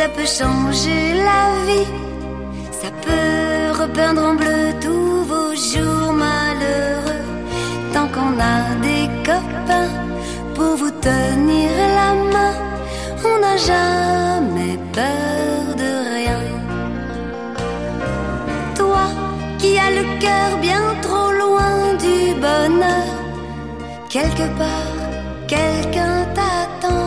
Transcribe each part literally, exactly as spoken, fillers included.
ça peut changer la vie. Ça peut repeindre en bleu tous vos jours malheureux. Tant qu'on a des copains pour vous tenir la main, on n'a jamais peur de rien. Toi qui as le cœur bien trop loin du bonheur, quelque part, quelqu'un t'attend.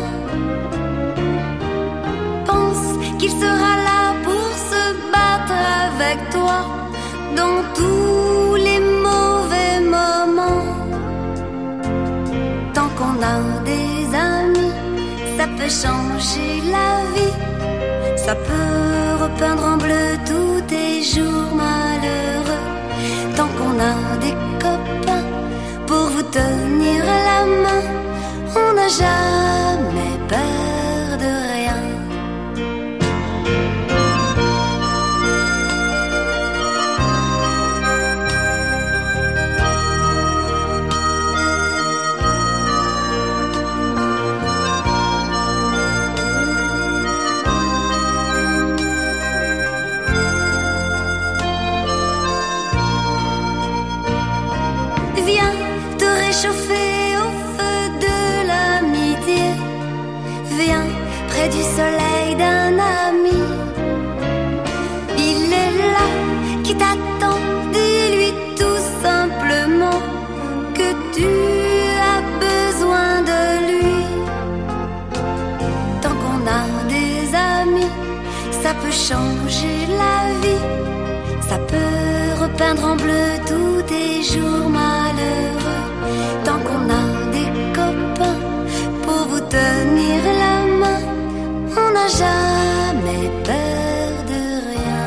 Pense qu'il sera là pour se battre avec toi dans tous les mauvais moments. Tant qu'on a des amis, ça peut changer la vie. Ça peut repeindre en bleu tous tes jours malheureux. Tant qu'on a des copains pour vous tenir la main, on n'a jamais peur de rien. Viens te réchauffer au feu de l'amitié. Viens près du soleil d'un ami. Il est là qui t'attend. Dis-lui tout simplement que tu as besoin de lui. Tant qu'on a des amis, ça peut changer la vie. Ça peut repeindre en bleu tous tes jours malheureux. Tant qu'on a des copains pour vous tenir la main, on n'a jamais peur de rien.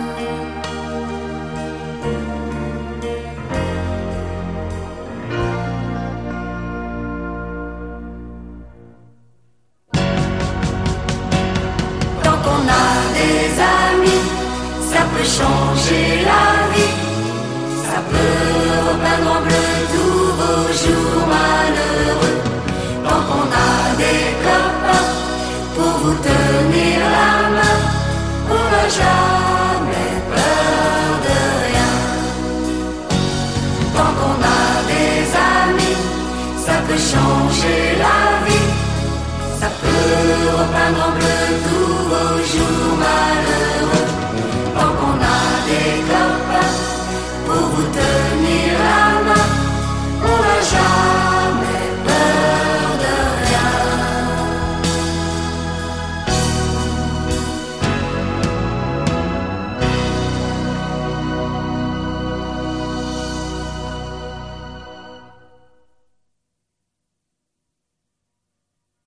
Tant qu'on a des amis, ça peut changer la vie. Ça peut repeindre en bleu tous vos jours malheureux. Tant qu'on a des copains pour vous tenir la main, on n'a jamais peur de rien. Tant qu'on a des amis, ça peut changer la vie. Ça peut repeindre en bleu tous vos jours